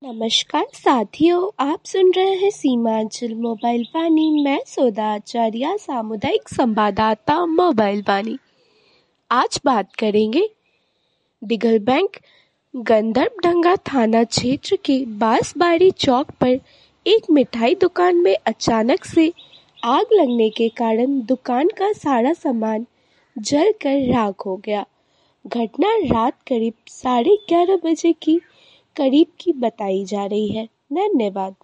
नमस्कार साथियों, आप सुन रहे हैं सीमांचल मोबाइल वाणी। मैं सुधा आचार्य, सामुदायिक संवाददाता मोबाइल वाणी। आज बात करेंगे दिघल बैंक गंधर्वढंगा थाना क्षेत्र के बांसबाड़ी चौक पर एक मिठाई दुकान में अचानक से आग लगने के कारण दुकान का सारा सामान जलकर राख हो गया। घटना रात करीब 11:30 बजे की करीब की बताई जा रही है। धन्यवाद।